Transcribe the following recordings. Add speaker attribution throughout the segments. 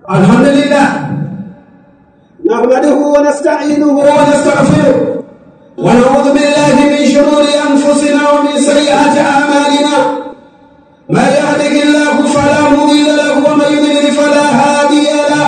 Speaker 1: الحمد لله نحمده ونستعينه ونستغفره ونعوذ بالله من شرور أنفسنا ومن سيئات أعمالنا ما يهده الله فلا مضل له ومن يضلل فلا هادي له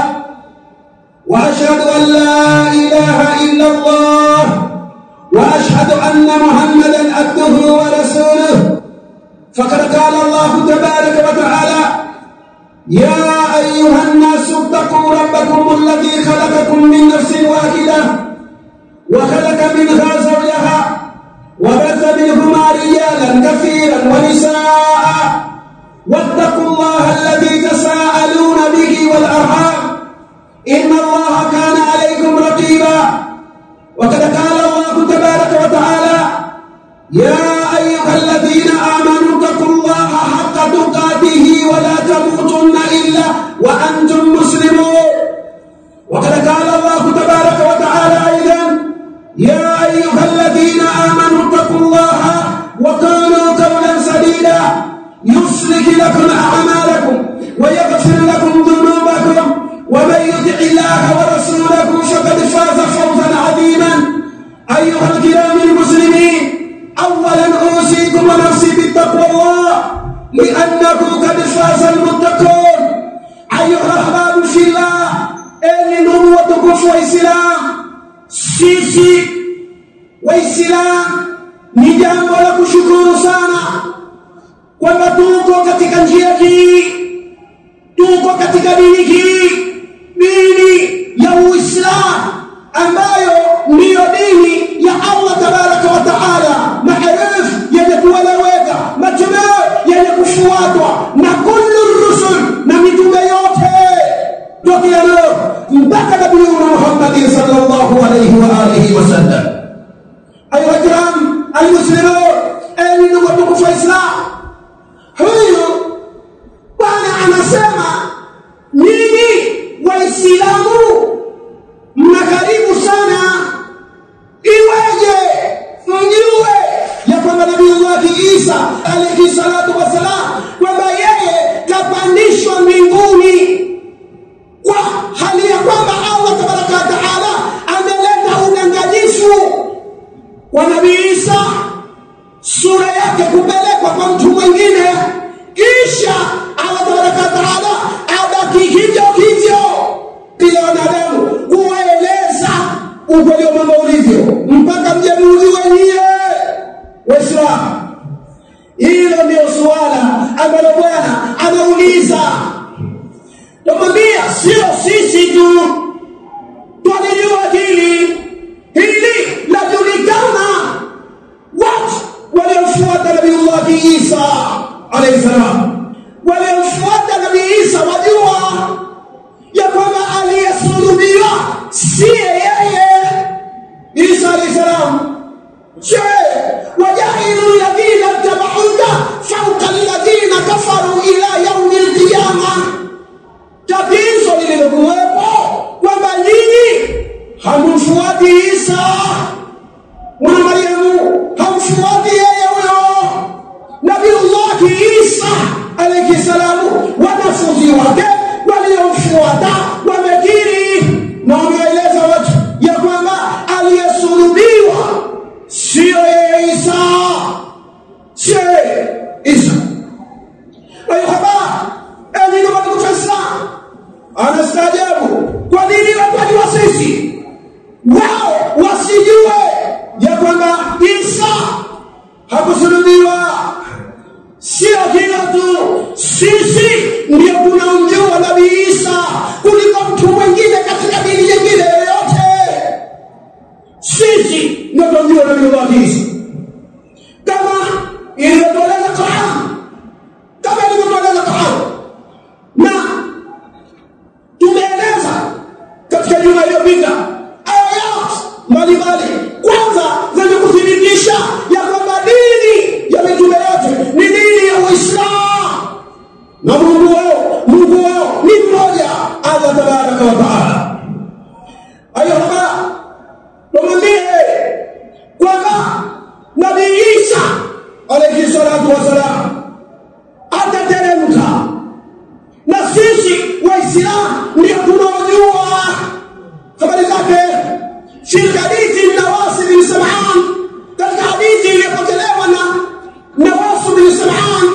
Speaker 1: وأشهد أن لا إله إلا الله وأشهد أن محمدا عبده ورسوله فقد قال الله تبارك وتعالى يا أيها الناس اتقوا ربكم الذي خلقكم من نفس واحدة وخلق منها زوجها وبث منهما رجالا كثيرا ونساء واتقوا الله الذي تساءلون به والأرحام إن الله كان عليكم رقيبا وقد قال الله تبارك وتعالى يا أيها الذين آمنوا اتقوا الله حق تقاته ولا تموتن إلا وأنتم مسلمون وقد قال الله تبارك وتعالى أيضا يا أيها الذين آمنوا اتقوا الله وقولوا قولا سديدا يصلح لكم أعمالكم ويغفر لكم ذنوبكم ومن يطع الله ورسوله فقد فاز فوزا عظيما أيها الكرام المسلمين أولا أوصيكم ونفسي بالتقوى الله لأنه قد فاز المتقون أيها الأحباب في الله أن نوتكم وإسلام sisi waislamu ni jambo la kushukuru sana kwamba tuko katika njia hii, tuko katika dini hii, dini ya Uislamu ambayo ndiyo dini ya Allah tabaraka wa taala, maarufu yenye kueleweka, matume yenye kufuatwa na kullu rusul na mitume yote tokea leo mpaka Nabii Muhammad sallallahu alayhi wa alihi wasallam. Ayuha kiram almuslimun, enyi ndugu watukufu wa Islam, huyu bwana anasema nini? Waislamu mnakaribu sana iweje mjue ya kwamba Nabii Isa alayhi salatu wasalam kwamba yeye kapandishwa mbinguni, kwa hali ya kwamba Allah tabaraka wa taala ameleta udanganyifu wa Nabii Isa, sura yake kupelekwa kwa mtu mwingine, kisha Allah tabaraka wa taala abaki hivyo hivyo bila wanadamu kuwaeleza ukweli wa mambo ulivyo mpaka mjamuliwe nyie Waislamu. Hilo ndio swala ambalo Bwana anauliza. Tumwambia sio sisi tu tulijua hili lajulikana. Watu waliomfuata Nabii Isa alayhi salam, waliomfuata Nabii Isa wajua ya kwamba aliyesulubiwa si yeye Isa alayhi salam. wajahilu alladhina tabauka fawqa alladhina kafaru ila yaumi alqiyamah. Tatizo lililokuwepo kwamba nyinyi hamfuati Isa mwana Mariamu, hamfuati yeye huyo Nabii Isa alayhi salamu. Wanafunzi wake waliomfuata wamekiri na wameeleza watu ya kwamba aliyesulubiwa sio yeye Isa, sio Isa. Ayuhaba ndio watukufu anastaajabu kwa nini watu wa sisi wao wasijue ya kwamba Isa hakusulubiwa. Sio hilo tu, sisi ndio tunamjua Nabii Isa kuliko mtu mwingine katika dini nyingine yoyote. Sisi ndio tunamjua Nabii Isa kama ilivyoeleza Qur'an, na tumeeleza katika juma iliyopita ayat mbalimbali kwanza zenye kuthibitisha ya kwamba dini ya mitume yote ni dini ya Uislamu na Mungu wao ni mmoja, Allah tabaraka wa taala. Ayuha, tumwambie kwamba Nabii Isa alayhi salatu wasalam atateremka na sisi Waislamu ndio tunaojua habari zake. Fi hadithi Nawas bin Sam'an, katika hadithi iliyopokelewa na Nawas bin Sam'an,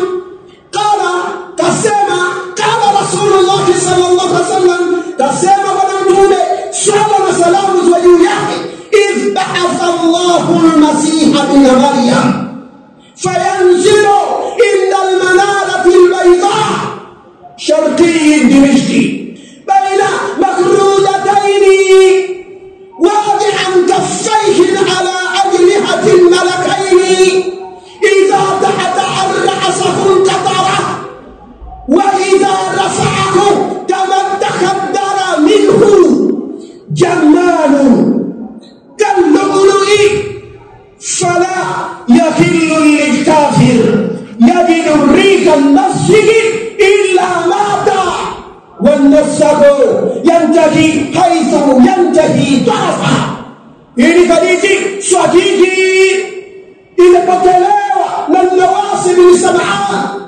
Speaker 1: kasema Rasulullah sallallahu alaihi wasallam, kasema bwana mtume swalla na salamu ziwe juu yake, idh ba'atha Allahu al-Masih ibn Maryam fayanzilu inda al-manarati al-bayda sharqi Dimashqi bayna makhrudatayn wadi'an kaffayhi ala ajlihati al-malakayn idha ta'arra'asahu qatara wa idha rafa'ahu tamaddakhadara minhu jamalun kallu'lu'i fala yakhillu lil-kafir yajidu rika an-nafsihi illa mata wan-nafsuhu yantahi haythu yantahi tarafa. Hii hadithi sahihi ilipokelewa na Nawas bin Sam'an.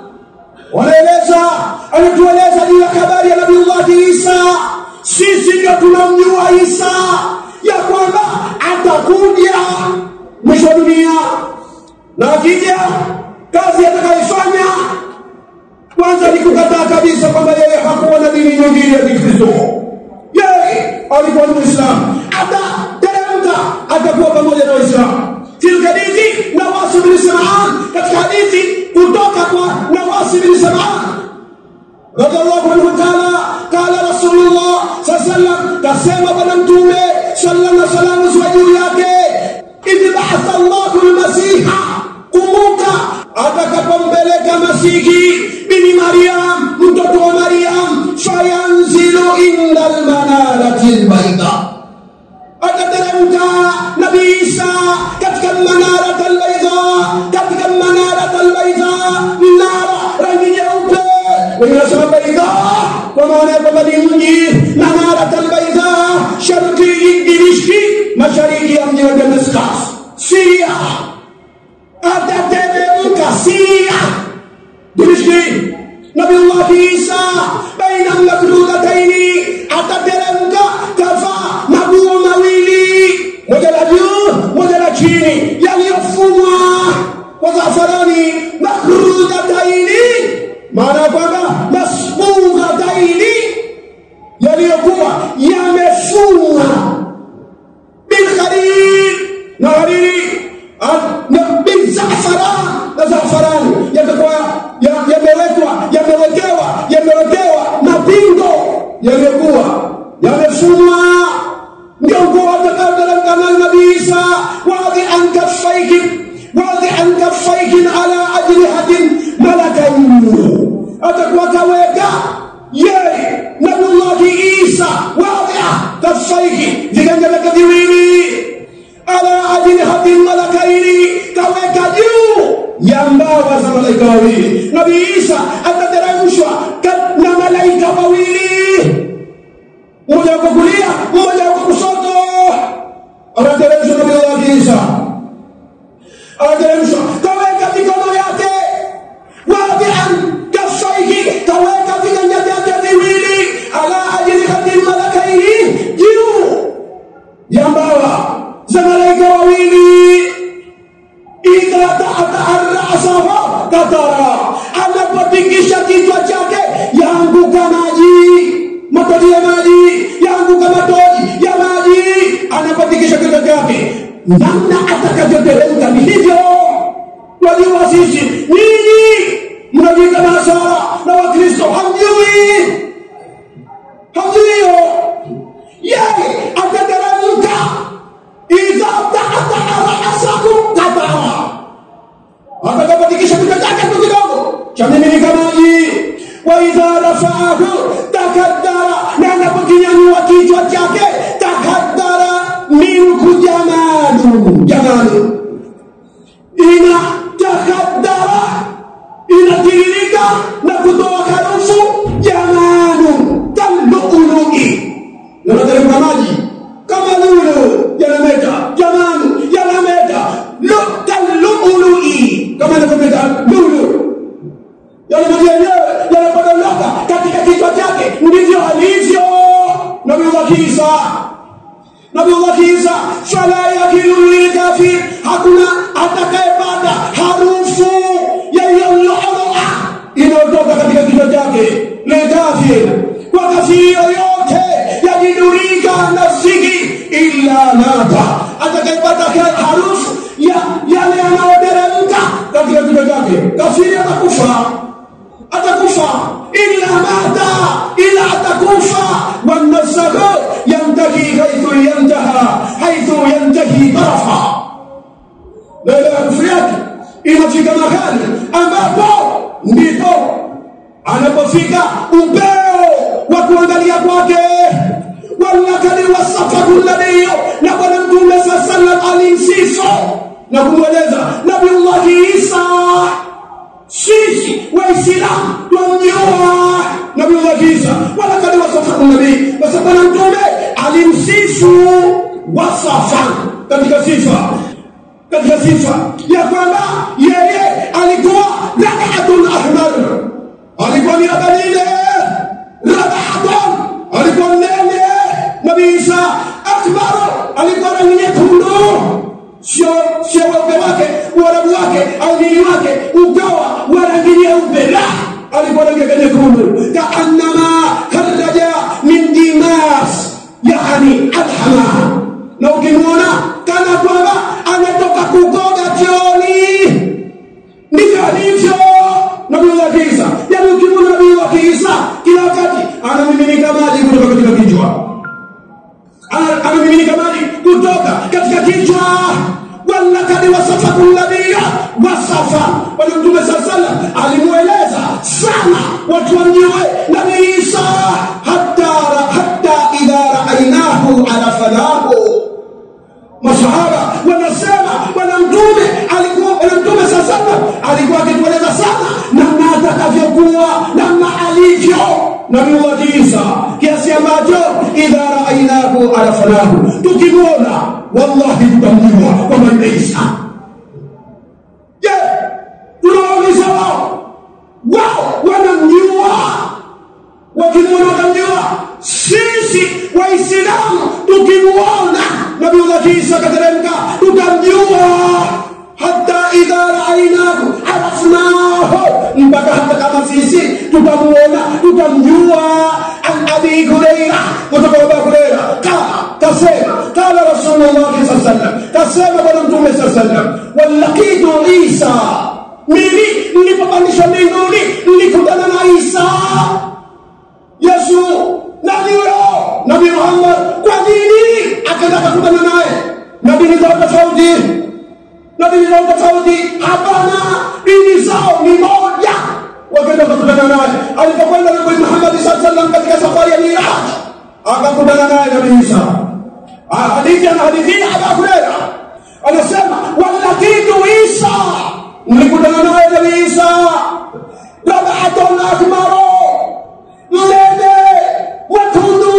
Speaker 1: Anatueleza juu ya habari ya Nabii Allah Isa. Sisi ndio tunamjua Isa ya kwamba atakuja mwisho wa dunia, na akija kazi atakayofanya kwanza ni kukataa kabisa kwamba yeye hakuwa na dini nyingine ya Kikristo. Yeye alikuwa ni Muislamu, atateremka atakuwa pamoja na Waislamu. Fil hadithi Nawas bin Sam'an, katika hadithi kutoka kwa Nawas bin Sam'an radhiallahu anhu, qala Rasulullah sallallahu alaihi wasallam, kasema bwana mtume sallallahu alaihi wasallam ziwe juu yake, idh ba'atha Allahu al-Masih, kumbuka atakapompeleka Masihi bin Maryam, mtoto wa Maryam, fayanzilu inda al-manarati al-bayda, atateremka Nabii Isa katika manarati al-bayda, katika manarati al-bayda, minara rangi nyeupe, wanasema bayda kwa maana ya mji, manarati al-bayda sharqi Dimashqi, mashariki ya mji wa Damascus, Syria. Atateremka Syria Dimashqi Nabii Allah Isa baina al-makhrudatayn, atateremka kafa mabuo mawili, moja la juu moja la chini, yaliyofumwa kwa zafarani. Makhrudatayn maana kwamba masbugatayn, yaliyokuwa yamefumwa bil kharir na hariri na bil zafarani, yatakuwa yamewekewa mapingo yaliyokuwa yamefumwa. Ndio kwa atakayoteremka na Nabii Isa, wadi'an kaffayhi ala ajlihatin malakayn, atakuwa kaweka yeye Nabii Isa wadi'a kaffayhi, viganja vyake viwili, ala ajlihatin malakayn, kaweka juu ya mbawa za malaika wawili. Nabii Isa atateremshwa na malaika wawili, mmoja kwa kulia mmoja kwa kushoto. Atateremshwa Nabii Isa, atateremshwa kaweka mikono yake, wadi'an kaffayhi, kaweka viganja vyake viwili, ala ajlihatin malakayn, juu ya mbawa za malaika wawili. Idha ta'arra'asahu qatara, anapotikisha kichwa chake yaanguka maji, matone ya maji, yaanguka matone ya maji anapotikisha kichwa chake. Namna atakavyoteremka ni hivyo. Wajua sisi nini mnajiita Nasara na Wakristo, hamjui yeye atateremka. Idha ta'arra'asahu qatara, atakapotikisha kichwa chake tu kidogo cha mimi ni kamaji. Wa idha rafa'ahu takaddara, na anapokinyanyua kichwa chake, takaddara minhu jamalu, ina takaddara, inatiririka na kutoa harufu jamalu kallu'lu'i, na nateremka maji kama lulu yanameta, jamalu yanameta, kallu'lu'i, kama yanameta lulu, yale maji yenyewe yanapodondoka katika kichwa chake, ndivyo alivyo Isa. Nabiullah Isa fala yakilu lilkafir, hakuna atakayepata harufu ya yalloa inayotoka katika kichwa chake lilkafir, kwa kafiri yoyote yajidurika nafsiki illa nata, atakayepata harufu ya yale yanayoteremka katika kichwa chake kafiri atakufa illa mata, ila atakufa wanasabu yantahi haithu yantahi tarafa. Baada ya kufri yake inafika mahali ambapo ndipo anapofika upeo wa kuangalia kwake. Walakad wasafahu nabii, na Bwana Mtume sallallahu alayhi wasallam na kumweleza Nabiullah Isa. Sisi Waislamu tunamjua Nabiullah Isa, walakad wasafahu nabii, kwa sababu Mtume alimsifu wasafa katika sifa ya kwamba yeye alikuwa rabatul ahmar, alikuwa ni abadile rabatul, alikuwa nene. Nabii Isa akbar, alikuwa rangi nyekundu, sio weupe wake, uarabu wake au nini wake ukawa wa rangi nyeupe, la, alikuwa rangi nyekundu. Kaannama kharaja min dimas, yani alhama, na ukimwona kana kwamba anatoka kugoga chooni, ndivyo alivyo Nabiullah Isa. Yani ukimwona Nabiullah Isa kila wakati anamiminika maji kutoka katika kichwa, anamiminika maji kutoka katika kichwa. Walakad wasafahu nabii wasafa, Bwana Mtume sallallahu alayhi wasallam alimueleza sana watu wamjue Nabii Isa, hatta idha ra'aynahu arafnahu. Masahaba wanasema Bwana Mtume sallallahu alayhi wasallam alikuwa akitueleza sana namna atakavyokuwa, namna alivyo Nabiullah Isa, kiasi ambacho idha ra'aynahu arafnahu, tukimwona wallahi tutamjua kwamba ni Isa. Je, tunawauliza wao wanamjua? Wakimwona watamjua. Sisi Waislamu tukimwona Nabiullah Isa kateremka tutamjua, hatta idha ra'aynahu arafnahu, mpaka hata kama sisi tutamwona tutamjua. An Abi Hurairah, kutoka Abu Hurairah kasema qala Rasulullah sallallahu alaihi wasallam, kasema Bwana Mtume sallallahu alaihi wasallam, walakitu Isa, mimi nilipopandishwa mbinguni nilikutana na Isa. Yesu nani huyo? Nabii Muhammad. Kwa nini akaenda kukutana naye? Nabii zao tofauti? Hapana, dini zao ni moja. Wakaenda kukutana naye. Alipokwenda Nabii Muhammad sallallahu alaihi wasallam katika safari ya Miraj, akakutana naye Nabii Isa. Hadithi Abu Hurairah anasema walakitu Isa, nilikutana naye Nabii Isa rabatul akbar, mlele wekundu,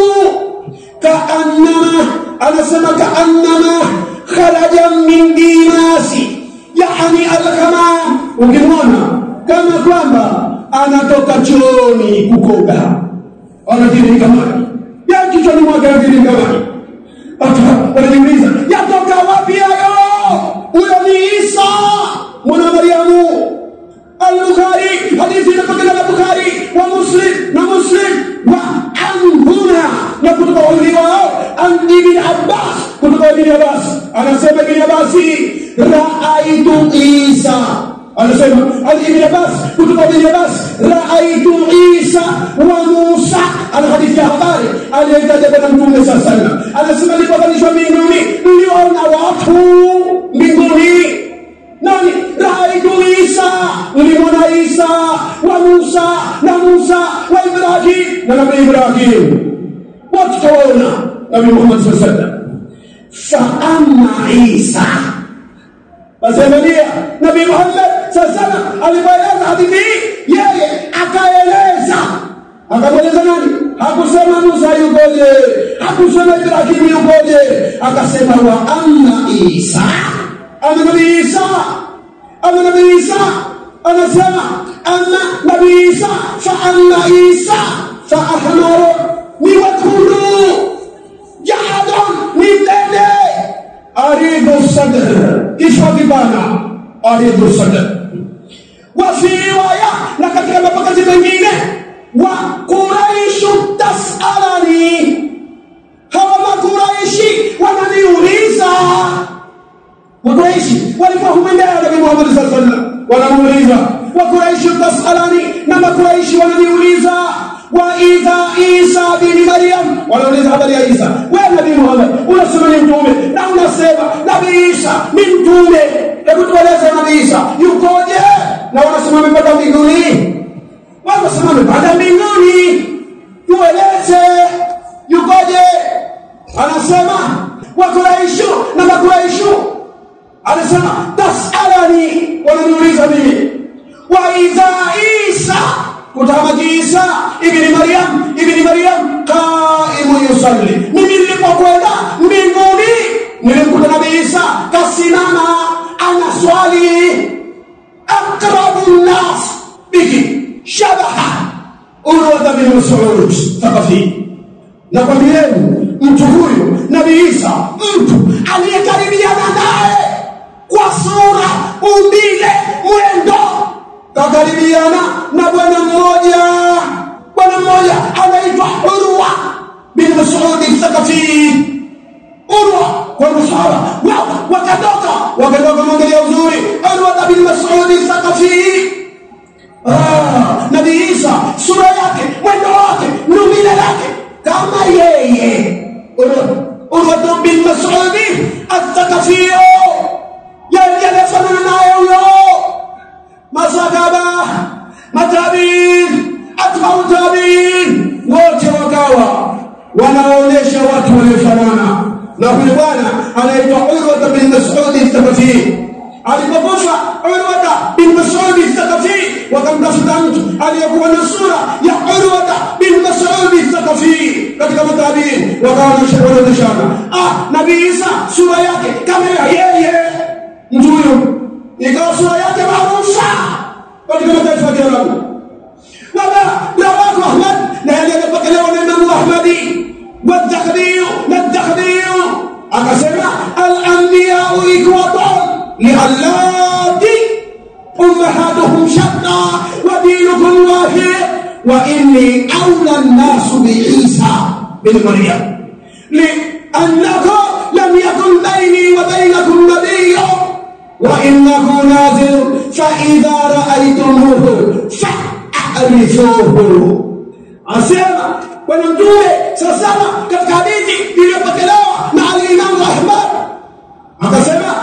Speaker 1: kaannama kharaja min dimasi, yani alkhamam. Ukimwona kama kwamba anatoka chooni kukoga, anatirika maji ya kichwani mwake, anatirika maji. Wanajiuliza yatoka wapi hayo? Huyo ni Isa mwana Maryamu. Al-Bukhari, hadithi inapokelewa na Bukhari wa Muslim wa anhuma, na kutoka wao an Ibn Abbas, kutoka Ibn Abbas anasema Ibn Abbas ra'aytu Isa, anasema Ibn Abbas kutoka Ibn Abbas ra'aytu Isa wa Musa. Ana hadithi ya habari aliyoitaja Bwana Mtume sallallahu alaihi wasallam, anasema nilipopandishwa mbinguni niliona watu mbinguni. Nani? Ra'aytu Isa, nilimwona Isa wa Musa wa Ibrahim na Nabii Ibrahim. Watu tawaona Nabii Muhammad sallallahu alaihi wasallam. Fa amma Isa, basemania Nabii Muhammad sallallahu alaihi wasallam alipoeleza hadithi hii, yeye akamweleza nani? Hakusema Musa yukoje, hakusema Ibrahim yukoje, akasema wa amma Isa, ana Nabii Isa anasema anna Nabii Isa fa anna Isa fa ahmaru, ni wekundu. aridhu sadr. Wa fi riwaya, na katika mapokezi mengine, wa Quraishu tas'alani, hawa Makuraishi wananiuliza. Makuraishi walikuwa humwendea Nabii Muhammad sallallahu alaihi wasallam, wanamuuliza. Wa Quraishu tas'alani, na Makuraishi wananiuliza. Wa idha Isa bin Maryam, wanauliza habari ya Isa. Wewe Nabii Muhammad unasema ni mtume na unasema Nabii Isa ni mtume, hebu tueleze Nabii Isa yukoje? Na wanasema amepanda mbinguni. Wanasema amepanda mbinguni, tueleze yukoje? Anasema wa Quraishu, na Makuraishi anasema tas'alani, wananiuliza mimi. Wa idha Isa, kutama Isa ibn Maryam qaimu yusalli, mimi nilipokwenda mbinguni nilimkuta Nabii Isa kasimama anaswali. Aqrabu nas bihi shabaha Urwa bin Mas'ud Thaqafi. Na kwa miemu mtu huyu Nabii Isa, mtu aliyekaribiana naye kwa sura, umbile, mwendo, kakaribiana na bwana mmoja anaitwa Urwa bin Mas'ud Thaqafi. Urwa kwa msahaba wakatoka mwangalia uzuri Urwa bin Mas'ud Thaqafi. Nabii Isa sura yake, mwendo wake, umbile lake kama yeye Urwa bin Mas'ud Thaqafi, yeye anafanana naye huyo. Masahaba, matabiin, atba'u tabiin, wote wakawa wanaonesha watu waliofanana na huyo bwana anaitwa Urwa bin Mas'ud Thaqafi. Alipokufa Urwa bin Mas'ud Thaqafi, wakamtafuta mtu aliyekuwa na sura ya Urwa bin Mas'ud Thaqafi katika matabiin, wakaoneshana Nabii Isa sura yake kama yeye. Mtu huyo ikawa sura yake maarufu katika mataifa ya Kiarabu. Rawahu Ahmad, na aliyepokelewa na Imam Ahmadi والدخلي akasema al-anbiya'u ikhwatun li'allati ummahatuhum shatta wa dinukum wahid wa inni awla an-nas bi Isa bin Maryam li'annahu lam yakun bayni wa baynakum nabiyyun wa innahu nazil fa idha ra'aytumuhu fa'rifuhu. Asema bwana mtume sasa katika hadithi iliyopokelewa na al-Imam Ahmad akasema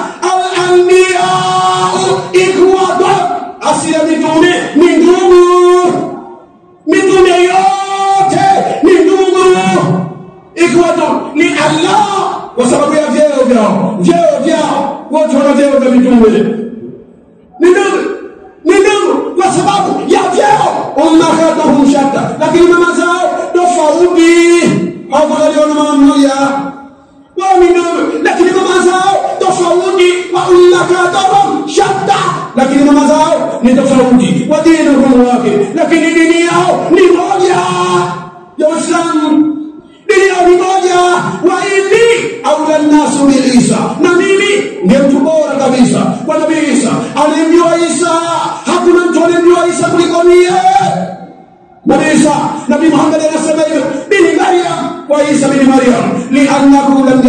Speaker 1: al-anbiya'u ikhwatun, asili mitume ni ndugu, mitume yote ni ndugu. Ikhwatun ni Allah, kwa sababu ya vyeo vyao wote wana vyeo vya mitume. Ni ndugu kwa sababu ya vyeo. Ummahatuhum shatta, lakini mama zao tofauti. Hawaliona mama mmoja wao ni ndugu, lakini mama zao tofauti. Wa ummahatuhum shatta, lakini mama zao ni tofauti. Wa dinuhum wahid, lakini dini yao ni moja ya Uislamu. Dini yao ni moja. Wa inni awla an-nas bi Isa, na mimi ndiye mtu bora kabisa kwa Nabii Isa. Alimjua Isa, hakuna mtu alimjua Isa kuliko mimi. Nabii Isa, Nabii Muhammad anasema hivyo bin Maryam wa Isa bin Maryam, li'annahu lam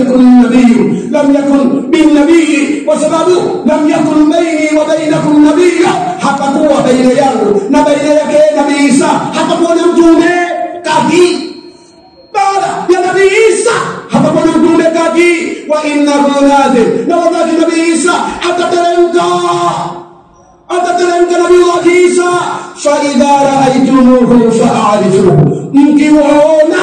Speaker 1: yakun bin nabii, kwa sababu lam yakun baini wa bainakum nabii, hapakuwa baina yangu na baina yake Nabii Isa hapakuwa na mtume kati. Baada ya Nabii Isa hapakuwa na mtume kati. Wa innahu nazil, na wakati Nabii Isa atateremka Nabii Isa, fa idha ra'aytumuhu fa'arifuhu, mkimuona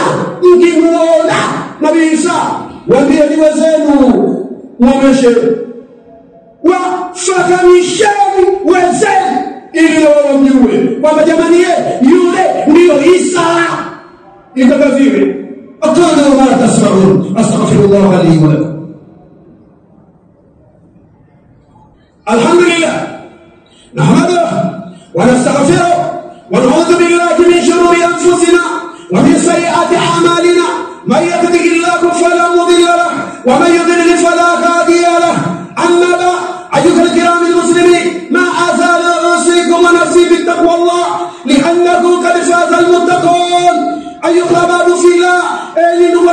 Speaker 1: Nabii Isa waambie ni wenzenu muomeshe, wa fahamisheni wenzenu ili wamjue kwamba jamani yule ndio Isa. Ikakavile akana ma tasarun. Astaghfirullah li wa lakum. Alhamdulillah nahmaduhu wa nastaghfiruhu wa na'udhu billahi min shururi anfusina wa min sayyiati a'malina. Man yahdihillahu fala mudilla lahu wa man yudlil fala hadiya lahu. Amma ba'd, ayyuha al-kiram al-muslimin,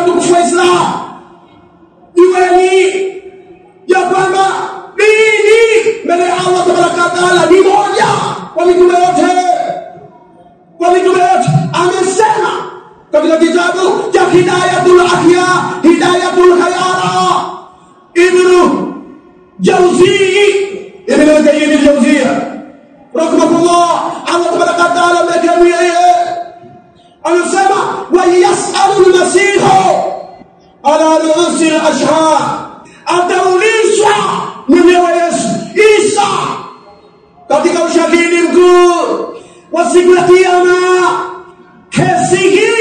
Speaker 1: utukufu wa Islam. Jueni ya kwamba dini mbele ya Allah tabaraka wa taala ni moja kwa mitume yote. Kwa mitume yote amesema katika kitabu cha Hidayatul Ahya, Hidayatul Hayara, Ibn Jawzi, Ibn Qayyim al-Jawziyya rahimahullah, Allah tabaraka wa taala amekamia yeye anasema wa yasalu al-masih ala ru'usi al-ashhar, ataulizwa mwenyewe Yesu Isa katika ushahidi mkuu wa siku ya Kiyama. Kesi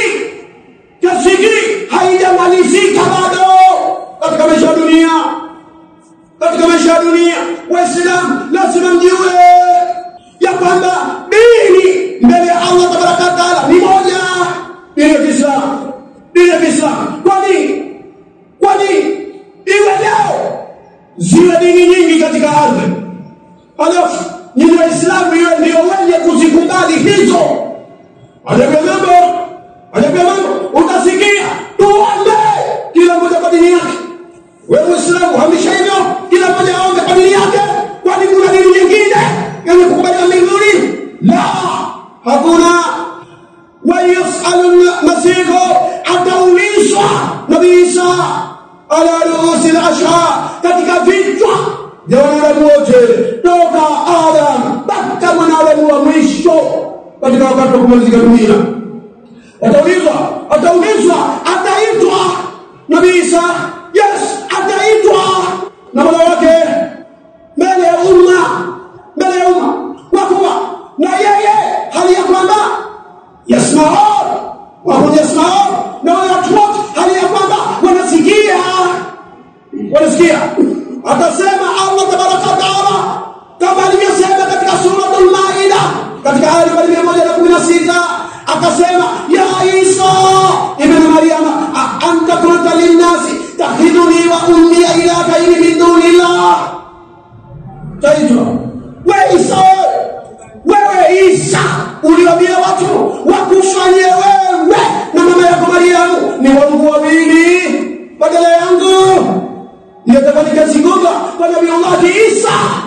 Speaker 1: hii haijamalizika bado katika maisha ya dunia. Katika maisha ya dunia Waislamu lazima mjue ya kwamba dini mbele ya Allah tabaraka wa taala ni moja, dini ya Kiislamu. Dini ya Kiislamu. Kwani iwe leo ziwe dini nyingi katika ardhi, halafu nyinyi Waislamu iwe ndio wenye kuzikubali hizo? Ajabu mambo utasikia tuombe kila mmoja kwa dini yake. Wewe Muislamu hamisha hivyo, kila mmoja aombe kwa dini yake. Kwani kuna dini nyingine yenye kukubaliwa mbinguni? La, hakuna. Wa yasalu masihu, ataulizwa Nabii Isa ala ruusi al-ashhar, katika vichwa vya wanadamu wote toka Adam mpaka mwanadamu wa mwisho katika wakati wa kumalizika dunia. Ataitwa Nabii Isa, yes, ataitwa na Mola wake mbele ya umma, kwa kuwa na yeye hali ya kwamba yasma'un wa hum yasma'un, na watu wote hali ya kwamba wanasikia. Atasema Allah tabaraka wa taala kama alivyosema katika suratul Maida katika aya 116, akasema ya Isa ibn Maryam anta qulta lin-nasi takhiduni wa ummi ilahayn min dunillah. Taitwa wewe Isa uliwaambia watu wakufanyie wewe na mama yako Maryamu ni waungu wawili badala yangu. Yatafanyika sigoga kwa Nabii Allah Isa.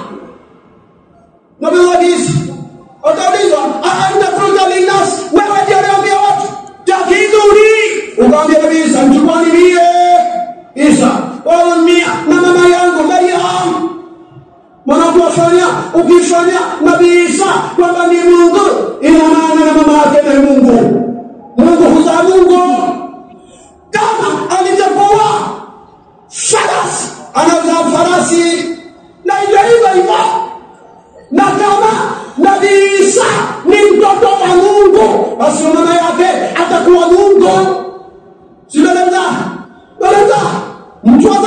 Speaker 1: Nabii Allah Isa ataulizwa anta qulta lin-nas, wewe ndiye uliwaambia watu takiduni, ukamwambia Nabii Isa mchukuani mie Isa wa mia na mama yangu Maryam. Wanapofanya ukifanya Nabii Isa kwamba ni Mungu, ina maana na mama yake ni Mungu. Mungu huzaa Mungu kama alivyokuwa farasi anazaa farasi, na hivyo na kama Nabii Isa ni mtoto wa Mungu, basi mama yake atakuwa Mungu. Simeleza mtu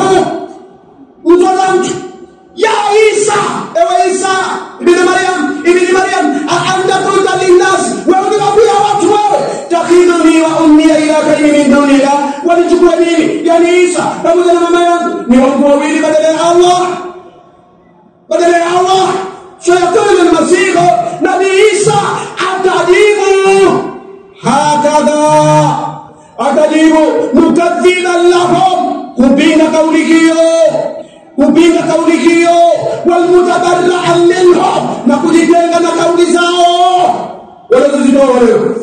Speaker 1: ya Isa, ewe Isa ibn Maryam anta qulta lin-nas, wewe unawaambia watu wewe takhiduni wa ummi ilahayn min dunillah, walichukua nini? Yani Isa pamoja na mama yangu ni wangu wawili badala ya Allah. Sayakulu al-Masih, Nabii Isa atajibu mukadhiban lahum, kupinga kauli hiyo wal mutabarra'an minhum, na kujitenga na kauli zao wanazozitoa leo.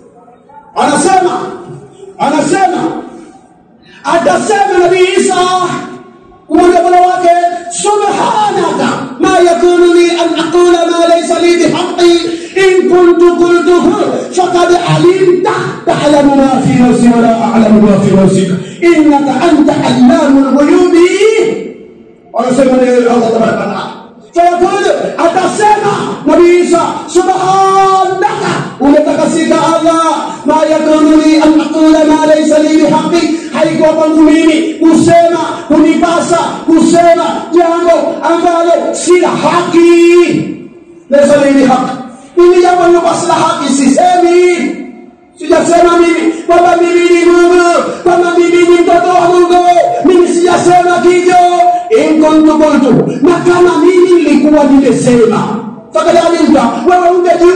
Speaker 1: Atasema Nabii Isa kumwambia Mola wake subhanaka ma yakunu li an aqula ma laysa li bihaqqi in kuntu qultuhu faqad alimta ta'lamu ma fi nafsi wa la a'lamu ma fi nafsika innaka anta allamul ghuyubi. Anasema Allah tabaraka wa taala. Fayaqulu, atasema Nabii Isa subhanaka, umetakasika Allah, ma yakunu li an aqula ma laysa li bihaqqi, haikuwa kwangu mimi kunipasa kusema jambo ambalo si la haki. Laysa li bihaqqi, mimi jambo ambalo si la haki sisemi. Sijasema mimi kwamba mimi ni Mungu, kwamba mimi ni mtoto wa Mungu. Mimi sijasema hivyo. In kuntu qultu, na kama mimi nilikuwa nimesema, fakad alimta, wewe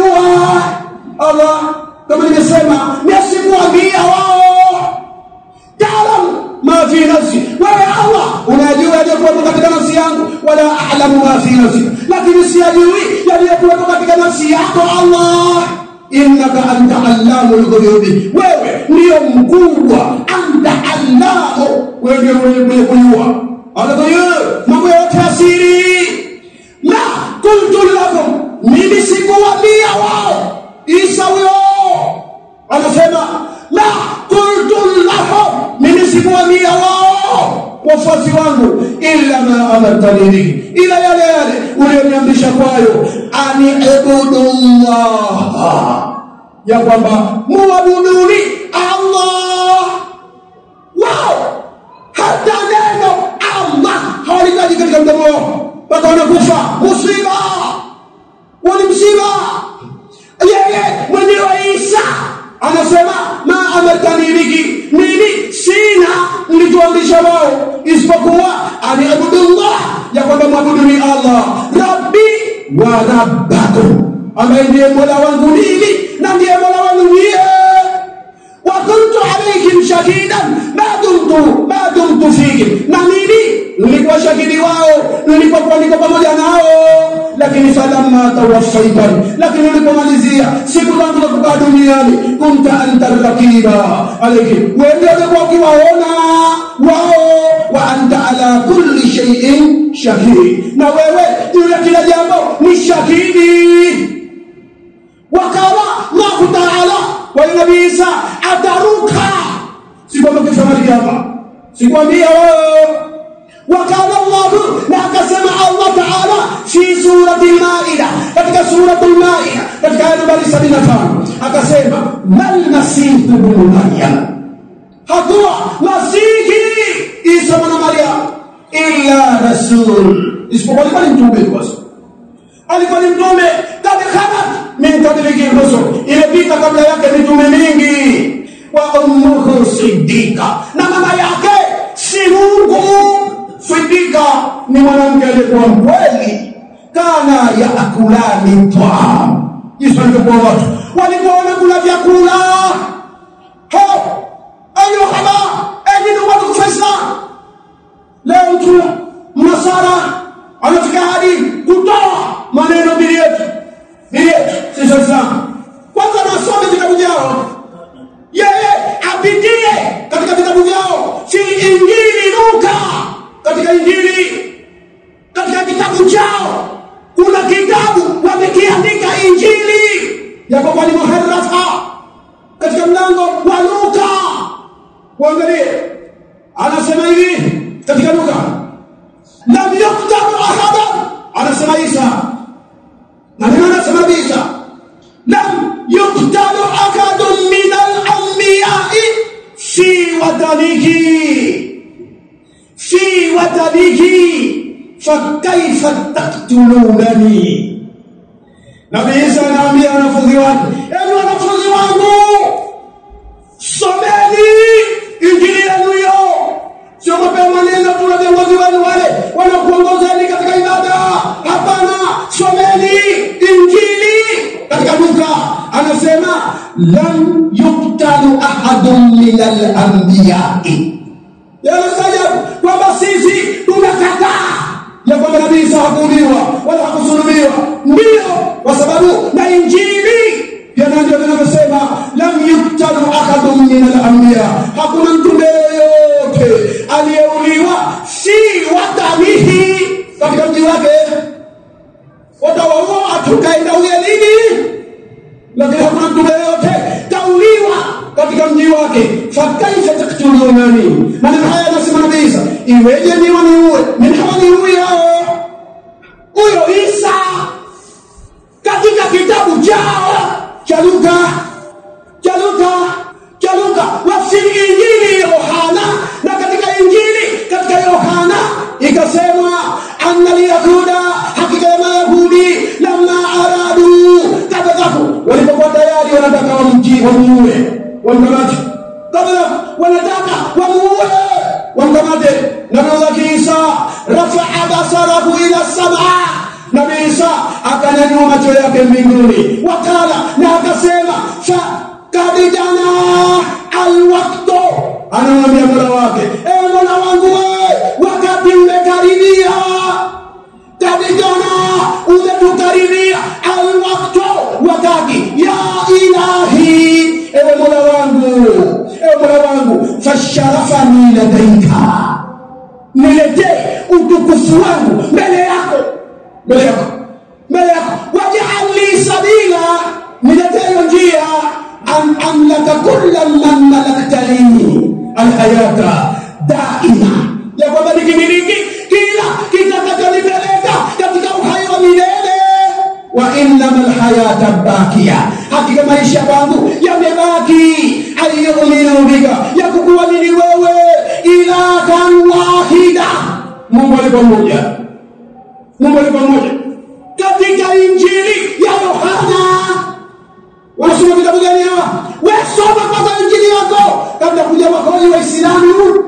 Speaker 1: ungejua. Allah kama nimesema, nisikuambia wao a'lamu ma fi nafsi, lakini siyajui yaliyokuwa katika nafsi yako Allah. Innaka anta allamul ghuyubi, wewe ndio mkubwa. Anta allamu, wewe ndio mwenye kujua mambo yote ya siri. Ma qultu lahum, mimi sikuwaambia wao. Isa huyo anasema la qultu lahum, mimi sikuwaambia wao wafuasi wangu illa ma amartani bihi, ila yale uliyoniamrisha kwayo, ani ibudullah, ya kwamba muabuduni Allah. Wao hata neno Allah hawalitaji katika mdomo wao, mpaka wanakufa musiba, walimsiba. Yeye mwenyewe Isa anasema ma amartani bihi, mimi sina nilichoamrisha wao isipokuwa ani ibudullah, ya kwamba muabuduni Allah, rabbi wa rabbakum, ambaye ndiye Mola wangu mimi na ndiye Mola wangu yeye. Wa kuntu alayhim shahidan ma dumtu fihi, na mimi nilikuwa shahidi wao nilipokuwa niko pamoja nao. Lakini falamma tawaffaytani, lakini nilipomalizia siku zangu za kukaa duniani, kunta anta raqiba alayhim, wewe ndio ulikuwa ukiwaona wao. Wa anta ala kulli shay'in shahid, na wewe juu ya kila jambo ni shahidi. Wakala Allah Ta'ala wa Nabii Isa ataruka siku kisa Maryama, sikwambia wewe. Wakala Allah, na akasema Allah Ta'ala fi surati al-Maida, katika surati al-Maida katika aya nambari 75 akasema mal masih ibn Maryam, hakuwa Masihi Isa mwana Maryam illa rasul, isipokuwa ni mtume. Basi alikuwa ni mtume kadhalika min qablihi rusul, ilipita kabla yake mitume mingi. Wa ummuhu siddiqa, na mama yake si Mungu. Siddiqa ni mwanamke aliyekuwa mkweli. Kana yaakulani ta'am, Yesu alikuwa watu walikuwa wanakula vyakula. Ayo haba ndio watu kufesa. Leo tu Mnasara anafika hadi kutoa maneno bila yetu sisi sana. Kwanza nasoma vitabu vyao, yeye apitie katika vitabu vyao, si Injili Luka. Katika Injili, katika kitabu chao kuna kitabu wamekiandika Injili ya kwa ni muharrafa katika mlango wa Luka. Waangalie anasema hivi katika Luka, lam yuqtaru ahadan, anasema Isa, na nini anasema Isa, lam yuqtaru ahadun min al-anbiya'i fi watanihi fakaifa taqtulunani. Nabii Isa anaambia wanafunzi wake, enyi wanafunzi wangu, someni Injili yenu hiyo, sio kwa maneno tu na viongozi wenu wale wanakuongozeni katika ibada. Hapana, someni Injili. Katika Luka anasema lam yuktalu ahadun min al-anbiya'i. Yanasema kwamba sisi tunakataa ya kwamba Nabii Isa hakuuliwa wala hakusulubiwa. Ndio kwa sababu na Injili ndio inasema lam yuktalu ahadun min al-anbiya, hakuna mtume yote aliyeuliwa si watanihi, katika mji wake watawaua atukaenda ugenini, lakini hakuna mtume yote kauliwa katika mji wake. Fakaifa taktulunani, maneno haya yanasema Nabii Isa, iweje ni waniue mimi, hawaniui hao. Huyo Isa katika kitabu chao cha Luka wafsiri Injili Yohana, na katika Injili katika Yohana ikasema anna al-yahuda, hakika ya Mayahudi, lamma aradu kadhafu, walipokuwa tayari wanataka wamuue, wamkamate kabla, wanataka wamkamate Nabii Isa, rafa'a basarahu ila as-samaa, Nabii Isa akanyanyua macho yake mbinguni, wakala na akasema kadijana alwaqtu, anamwambia Mola wake, Mola wangu, wakati umekaribia. sharafani ladaika, niletee utukufu wangu mbele yako, waj'alni sabila, niletee njia an amlaka kulla man malaktani alhayata daima, ya kwamba nikimiliki kila kitakachonipeleka katika uhai wa milele. Wa innamal hayata bakia, hakika maisha yangu yamebaki, ayyuminu bika, ya kukuamini wewe, ilahan wahida, Mungu alipamoja. Katika Injili ya Yohana, wanasoma kitabu gani hawa? Wewe soma kwanza Injili yako kabla kuja kwa Waislamu,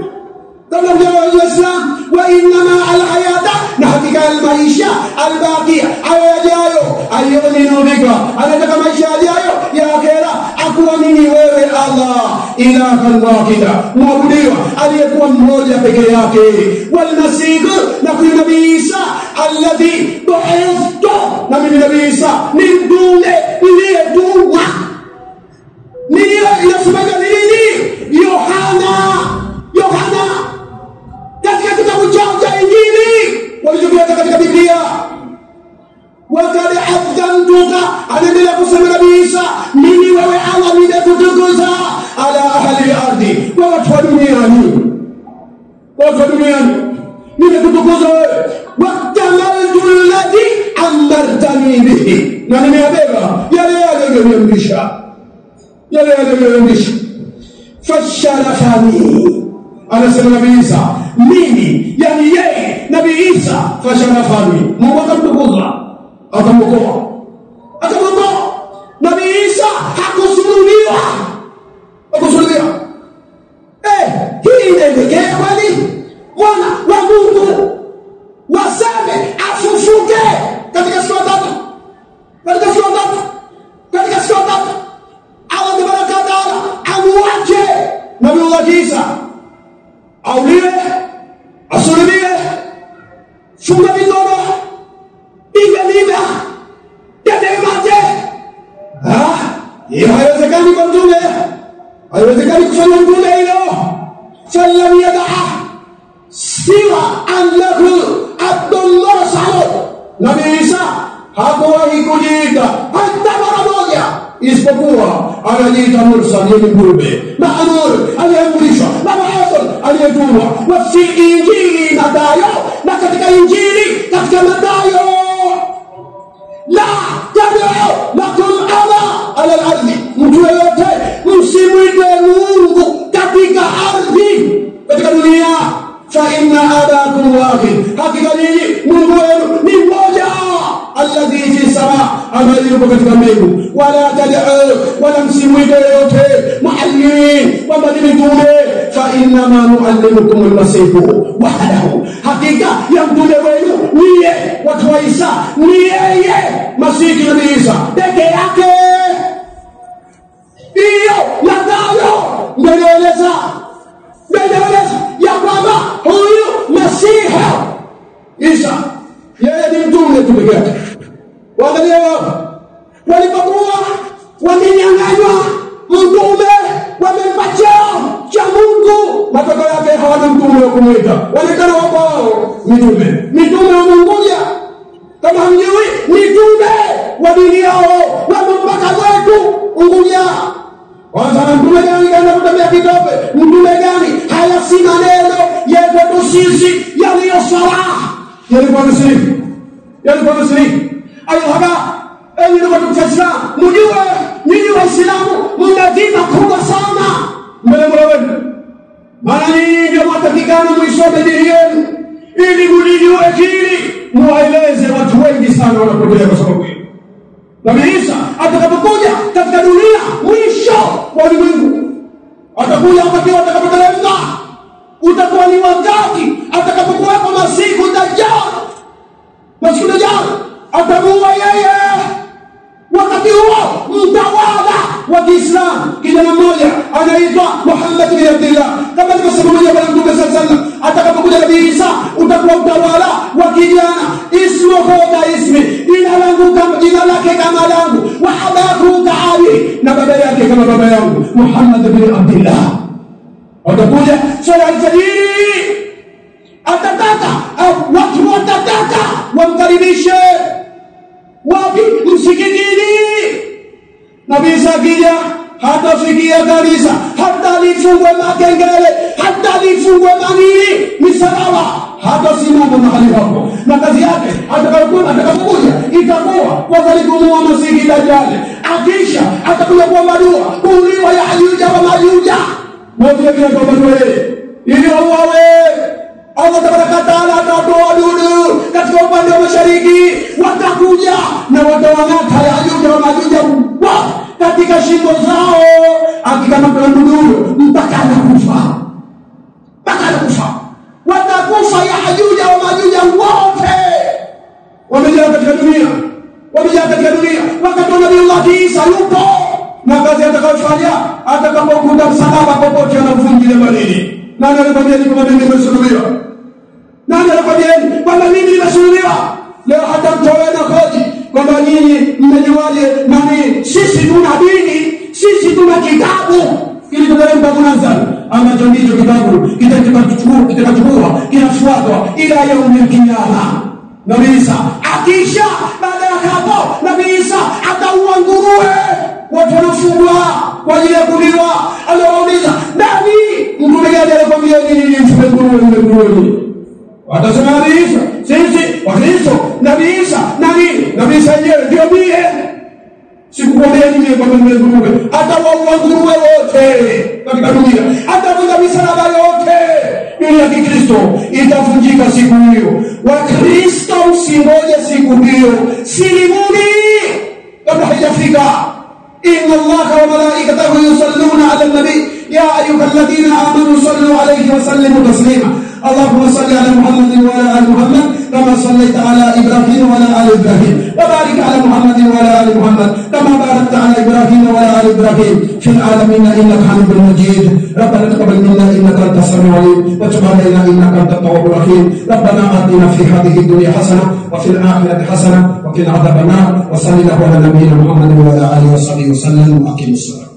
Speaker 1: wa innama alhayata, na hakika maisha albakia, ayajayo, ayyuminu bika, anataka maisha yajayo ya akhera akuamini wewe Allah, ilahan wahida, mwabudiwa aliyekuwa mmoja pekee yake, wal masih, na kwa Nabii Isa alladhi bu'ithtu, na mimi Nabii Isa ni mtume niliyetumwa. Inasemaje nini? Yohana katika kitabu chao cha Injili walichokiweka katika Biblia, wakati afdhamtuka, anaendelea kusema Nabii Isa, mimi wewe Allah nimekutukuza ala ahli al-ardi, wa watu wa duniani nimekutukuza wewe, wakamaltu alladhi amartani bihi, na nimeyabeba yale yaliyoniamrisha. Fasharafani, anasema Nabii Isa, mimi yani yeye Nabii Isa, fasharafani, Mungu akamtukuza, akamwokoa. Nabii Isa hakusulubiwa. Hii inaelekea kwani mwana wa Mungu waseme afufuke katika siku tatu. Allah tabaraka wa taala amwache Nabii Isa auliwe, asulubiwe, funga mikono, piga mimba, mate. Hiyo haiwezekani kwa mtume, haiwezekani kufanya mtume hilo. Falam yadaa siwa annahu Abdullah Salih, Nabii Isa hakuwahi kujiita hata mara moja, isipokuwa anajiita mursal, ni mjumbe maamur, aliyeamrishwa na Rasul, aliyetumwa. Wa fi Injili Mathayo, na katika Injili katika Mathayo, la tad'u lakum ala al-ardi, mtu yote msimwite Mungu katika ardhi, katika dunia. Fa inna abakum wahid, hakika nyinyi Mungu wenu ni mmoja, alladhi fi sama, ambaye yuko katika mbingu. Wala tad'u, wala msimwite yote muallimin, kwamba ni mtume. Fa inna ma nuallimukum al-masih wahdahu, hakika ya mtume wenu niye watu wa Isa, ni yeye Masihi Nabii Isa peke yake. Hiyo Mathayo ndio ya kwamba huyu Masihi Isa yeye ni mtume tu peke yake. Waangalia walipokuwa wamenyang'anywa mtume, wamempatia cha Mungu, matokeo yake hawana mtume wa kumwita, wanekana wao mitume wa Mungu. Kama hamjui, mitume wa dunia wa mpaka wetu unguja. Wanasema mtume gani kana kutembea kitope? Mtume gani? Haya si maneno yetu sisi yaliyo sawa. Yalikuwa msiri. Ayuhaba, ndugu Waislamu, mjue nyinyi Waislamu mna dhima kubwa sana mbele wenu. Mara nyingi mwatakikana muisome dini yenu ili mlijue hili, muwaeleze watu wengi sana wanapotea kwa sababu hii. Nabii Isa atakapokuja katika dunia mwisho wa ulimwengu, atakuja wakati atakapoteremka, utakuwa ni wakati atakapokuwa Masihu Dajjal, atamuua yeye. Wakati huo mtawala wa Kiislamu, kijana mmoja anaitwa Muhammad bin Abdullah, kama alivyosema mmoja wa Mtume sallallahu alaihi wasallam, atakapokuja Nabii Isa utakuwa utawala wa kijana, ismuhu ismi, jina lake kama langu, wa abahu ka'ali, na baba yake kama baba yangu, Muhammad bin Abdullah. Atakuja swala alfajiri, atataka watu watataka wamkaribishe wapi? Msikitini. Nabii Sakija hatafikia kanisa, hata lifungwe makengele, hata lifungwe manini misalaba, hata simama mahali hapo. Na kazi yake atakapokuja itakuwa wazalikumua Masihi Dajjal. Akisha atakuja kuomba dua kuuliwa ya Yajuja wa Majuja, wote bila kuomba ili wawe Allah Tabaraka Taala atatoa dudu katika upande wa mashariki, watakuja na watawang'ata Yajuja wa Majuja katika shingo zao, akikamata dudu mpaka kufa, watakufa Yajuja wa Majuja wote, wamejaa katika dunia, wakati Nabii Allah Isa yupo, na kazi atakayofanya atakapokuta msalaba popote anavunjia balini. Nani alikwambia kwamba mimi nimesulubiwa? Nani alikwambia kwamba mimi nimesulubiwa? Leo hata mtoe na koji kwamba nyinyi mmejuaje nani? Sisi tuna dini, sisi tuna kitabu kilichoteremka kunazali, ambacho ndicho kitabu kitachukua kinafuatwa ila yaumil kiyama. Nabii Isa akisha, baada ya hapo Nabii Isa ataua nguruwe, watu wanafugwa kwa ajili ya kuliwa. Aliwauliza, nani mtume gani alikwambia nini mfuge nguruwe? Watasema Nabii Isa. Sisi Wakristo, Nabii Isa nani? Nabii Isa yeye ndio mie. Sikukwambia nini kwamba nguruwe? Atawaua nguruwe wote katika dunia, atavunja misalaba yote. Dini ya Kikristo itavunjika siku hiyo. Wakristo msingoje siku hiyo, silimuni kabla haijafika. Inna Allaha wa malaikatahu yusalluna ala nabi ya ayyuhalladhina amanu sallu alayhi wa sallimu taslima. Allahumma salli ala Muhammadin wa ala ali Muhammad kama sallaita ala Ibrahim wa ala ali Ibrahim, wa barik ala Muhammadin wa ala ali Muhammad kama barakta ala Ibrahim wa ala ali Ibrahim fil alamin innaka Hamidum Majid. Rabbana taqabbal minna innaka antas samiul alim wa tub alayna innaka antat tawwabur rahim. Rabbana atina fi hadhihi dunya hasanah wa fil akhirati hasanah wa qina adhaban nar. Wa sallallahu ala nabiyyina Muhammadin wa ala alihi wa sahbihi wa sallam. Aqimus salat.